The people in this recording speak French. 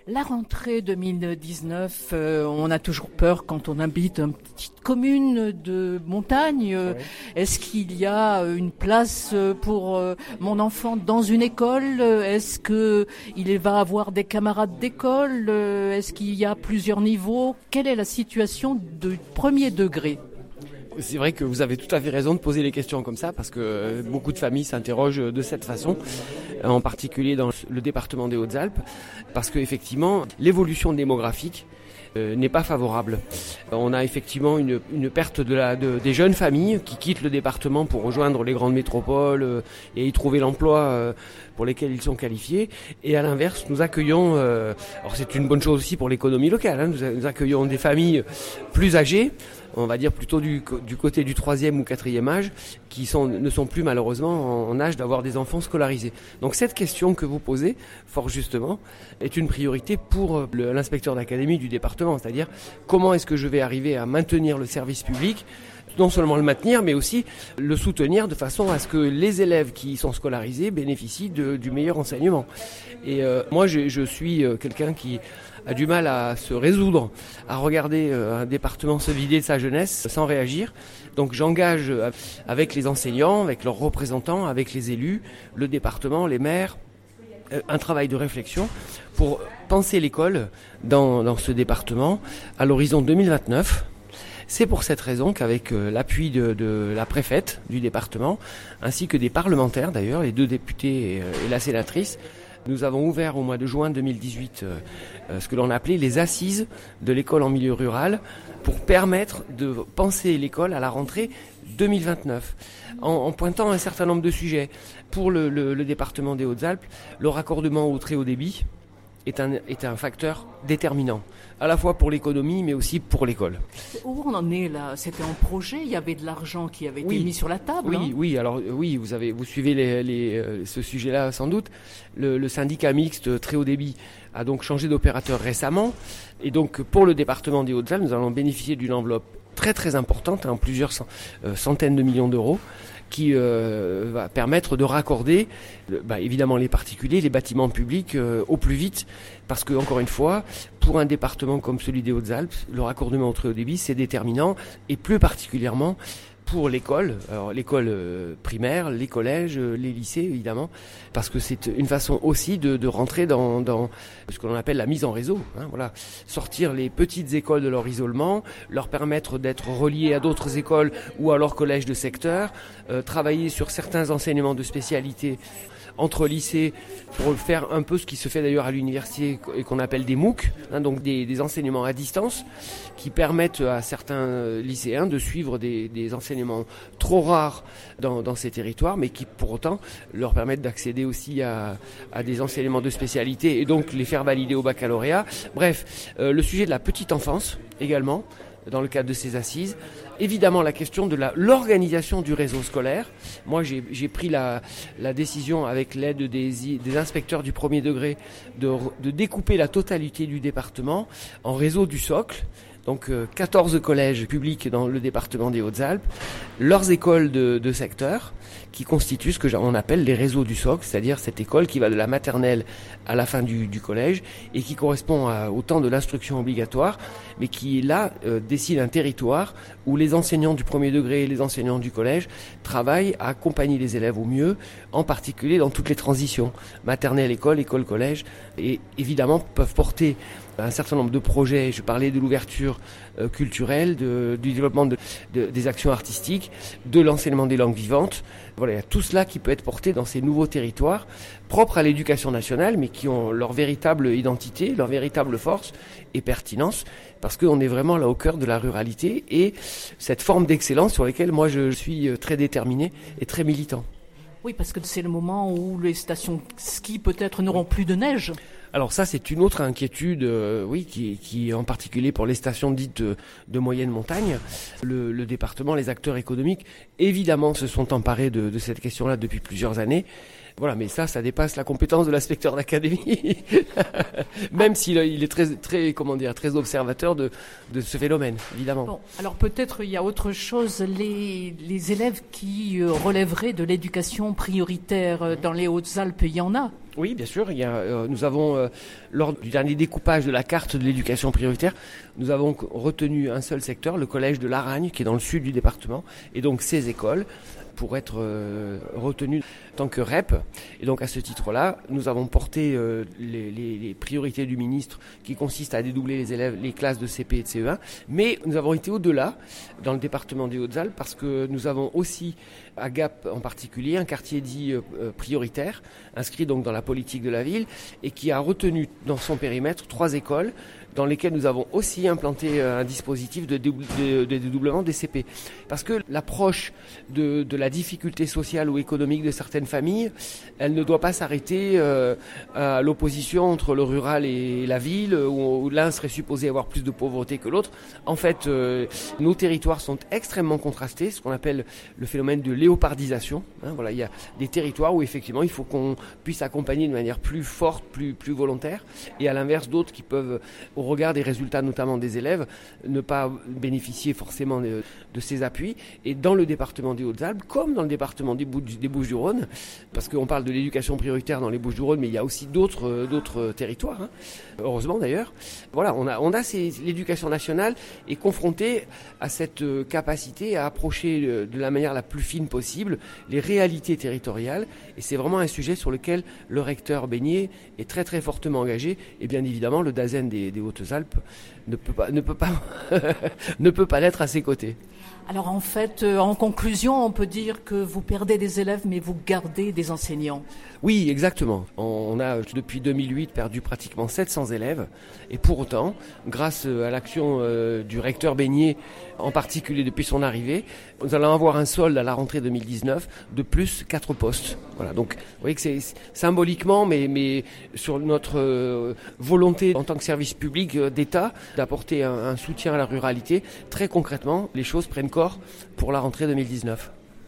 La rentrée 2019, on a toujours peur quand on habite une petite commune de montagne. Ouais. Est-ce qu'il y a une place pour mon enfant dans une école? Est-ce qu'il va avoir des camarades d'école? Est-ce qu'il y a plusieurs niveaux? Quelle est la situation de premier degré? C'est vrai que vous avez tout à fait raison de poser les questions comme ça, parce que beaucoup de familles s'interrogent de cette façon, en particulier dans le département des Hautes-Alpes, parce qu'effectivement, l'évolution démographique n'est pas favorable. On a effectivement une perte des jeunes familles qui quittent le département pour rejoindre les grandes métropoles et y trouver l'emploi pour lesquels ils sont qualifiés. Et à l'inverse, nous accueillons, alors c'est une bonne chose aussi pour l'économie locale, hein, nous accueillons des familles plus âgées, on va dire plutôt du côté du 3e ou 4e âge, qui ne sont plus malheureusement en âge d'avoir des enfants scolarisés. Donc cette question que vous posez, fort justement, est une priorité pour l'inspecteur d'académie du département, c'est-à-dire comment est-ce que je vais arriver à maintenir le service public, non seulement le maintenir, mais aussi le soutenir de façon à ce que les élèves qui y sont scolarisés bénéficient du meilleur enseignement. Et moi, je suis quelqu'un qui a du mal à se résoudre à regarder un département se vider de sa jeunesse sans réagir. Donc j'engage avec les enseignants, avec leurs représentants, avec les élus, le département, les maires, un travail de réflexion pour penser l'école dans ce département à l'horizon 2029. C'est pour cette raison qu'avec l'appui de la préfète du département, ainsi que des parlementaires d'ailleurs, les 2 députés et la sénatrice, nous avons ouvert au mois de juin 2018 ce que l'on appelait les assises de l'école en milieu rural pour permettre de penser l'école à la rentrée 2029 en pointant un certain nombre de sujets. Pour le département des Hautes-Alpes, le raccordement au très haut débit est un facteur déterminant, à la fois pour l'économie mais aussi pour l'école. Où on en est là? C'était en projet, il y avait de l'argent qui avait été mis sur la table. Oui, hein. oui. Alors oui, vous suivez ce sujet-là sans doute. Le syndicat mixte très haut débit a donc changé d'opérateur récemment, et donc pour le département des Hautes-Alpes, nous allons bénéficier d'une enveloppe très très importante, plusieurs centaines de millions d'euros, qui va permettre de raccorder évidemment les particuliers, les bâtiments publics au plus vite, parce que encore une fois, pour un département comme celui des Hautes-Alpes, le raccordement au très haut débit c'est déterminant, et plus particulièrement pour l'école, alors l'école primaire, les collèges, les lycées évidemment, parce que c'est une façon aussi de rentrer dans ce que l'on appelle la mise en réseau. Voilà, sortir les petites écoles de leur isolement, leur permettre d'être reliées à d'autres écoles ou à leur collège de secteur, travailler sur certains enseignements de spécialité entre lycées pour faire un peu ce qui se fait d'ailleurs à l'université et qu'on appelle des MOOC, donc des enseignements à distance qui permettent à certains lycéens de suivre des enseignements trop rares dans ces territoires, mais qui pour autant leur permettent d'accéder aussi à des enseignements de spécialité et donc les faire valider au baccalauréat. Bref, le sujet de la petite enfance également, dans le cadre de ces assises. Évidemment, la question de l'organisation du réseau scolaire. Moi, j'ai pris la décision, avec l'aide des inspecteurs du premier degré, de découper la totalité du département en réseau du socle. Donc 14 collèges publics dans le département des Hautes-Alpes, leurs écoles de secteur, qui constituent ce que on appelle les réseaux du socle, c'est-à-dire cette école qui va de la maternelle à la fin du collège et qui correspond au temps de l'instruction obligatoire, mais qui là décide un territoire où les enseignants du premier degré et les enseignants du collège travaillent à accompagner les élèves au mieux, en particulier dans toutes les transitions, maternelle, école, collège, et évidemment peuvent porter un certain nombre de projets. Je parlais de l'ouverture culturelle, du développement des actions artistiques, de l'enseignement des langues vivantes. Voilà, il y a tout cela qui peut être porté dans ces nouveaux territoires, propres à l'éducation nationale, mais qui ont leur véritable identité, leur véritable force et pertinence, parce qu'on est vraiment là au cœur de la ruralité et cette forme d'excellence sur laquelle moi je suis très déterminé et très militant. Oui, parce que c'est le moment où les stations ski peut-être n'auront plus de neige. Alors ça, c'est une autre inquiétude, qui en particulier pour les stations dites de moyenne montagne. Le département, les acteurs économiques, évidemment, se sont emparés de cette question-là depuis plusieurs années. Voilà, mais ça dépasse la compétence de l'inspecteur d'académie, même s'il est très observateur de ce phénomène, évidemment. Bon, alors peut-être il y a autre chose, les élèves qui relèveraient de l'éducation prioritaire dans les Hautes-Alpes, il y en a. Oui, bien sûr. Nous avons, lors du dernier découpage de la carte de l'éducation prioritaire, nous avons retenu un seul secteur, le collège de Laragne, qui est dans le sud du département, et donc ces écoles pour être retenues en tant que REP. Et donc à ce titre-là, nous avons porté les priorités du ministre qui consistent à dédoubler les classes de CP et de CE1, mais nous avons été au-delà dans le département des Hautes-Alpes parce que nous avons aussi à Gap en particulier un quartier dit prioritaire, inscrit donc dans la politique de la ville et qui a retenu dans son périmètre 3 écoles dans lesquelles nous avons aussi implanté un dispositif de dédoublement des CP. Parce que l'approche de la difficulté sociale ou économique de certaines familles, elle ne doit pas s'arrêter à l'opposition entre le rural et la ville, où l'un serait supposé avoir plus de pauvreté que l'autre. En fait, nos territoires sont extrêmement contrastés, ce qu'on appelle le phénomène de léopardisation. Voilà, il y a des territoires où effectivement il faut qu'on puisse accompagner de manière plus forte, plus volontaire, et à l'inverse d'autres qui peuvent, au regard des résultats notamment des élèves, ne pas bénéficier forcément de ces appuis. Et dans le département des Hautes-Alpes, comme dans le département des Bouches-du-Rhône, parce qu'on parle de l'éducation prioritaire dans les Bouches-du-Rhône, mais il y a aussi d'autres territoires, heureusement d'ailleurs. Voilà, l'éducation nationale est confrontée à cette capacité à approcher de la manière la plus fine possible les réalités territoriales, et c'est vraiment un sujet sur lequel le recteur Beignet est très très fortement engagé, et bien évidemment le DAZEN des Hautes-Alpes ne peut pas l'être à ses côtés. Alors en fait, en conclusion, on peut dire que vous perdez des élèves, mais vous gardez des enseignants. Oui, exactement. On a depuis 2008 perdu pratiquement 700 élèves, et pour autant, grâce à l'action du recteur Beignet, en particulier depuis son arrivée, nous allons avoir un solde à la rentrée 2019 de plus 4 postes. Voilà, donc vous voyez que c'est symboliquement, mais sur notre volonté en tant que service public d'État d'apporter un soutien à la ruralité, très concrètement, les choses prennent corps pour la rentrée 2019.